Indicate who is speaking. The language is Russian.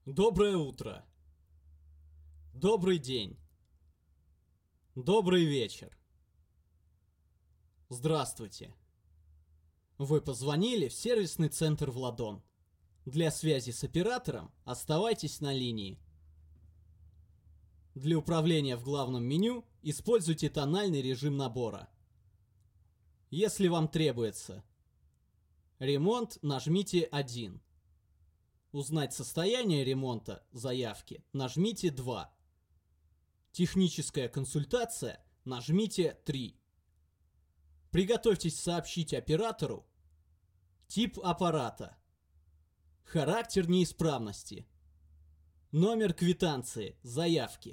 Speaker 1: Доброе утро. Добрый день. Добрый вечер. Здравствуйте. Вы позвонили в сервисный центр Владон. Для связи с оператором оставайтесь на линии. Для управления в главном меню используйте тональный режим набора. Если вам требуется ремонт, нажмите 1. Узнать состояние ремонта заявки, нажмите 2. Техническая консультация, нажмите 3. Приготовьтесь сообщить оператору тип аппарата, характер неисправности, номер квитанции заявки.